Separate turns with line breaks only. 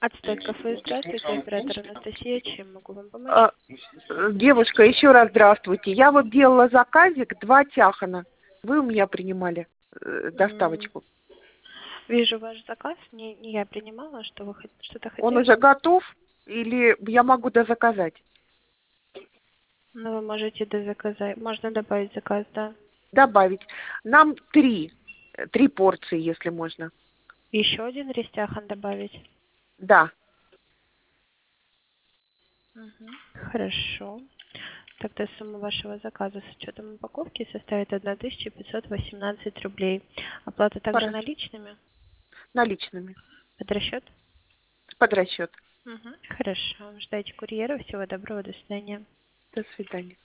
Отстой кафе, здравствуйте, оператор Анастасия, чем могу вам помочь?
Девушка, еще раз здравствуйте. Я вот делала заказик 2 тяхана. Вы у меня принимали доставочку.
Вижу ваш заказ, не я принимала, что вы что-то
Он
хотели?
уже готов или я могу дозаказать?
Ну, вы можете дозаказать, можно добавить заказ, да.
Добавить. Нам 3 порции, если можно.
Еще один рестяхан добавить?
Да.
Хорошо. Тогда сумма вашего заказа с учетом упаковки составит 1518 рублей. Оплата также
Хорошо.
наличными?
Наличными.
Под расчет?
Под расчет.
Хорошо. Ждайте курьера. Всего доброго. До свидания.
До свидания.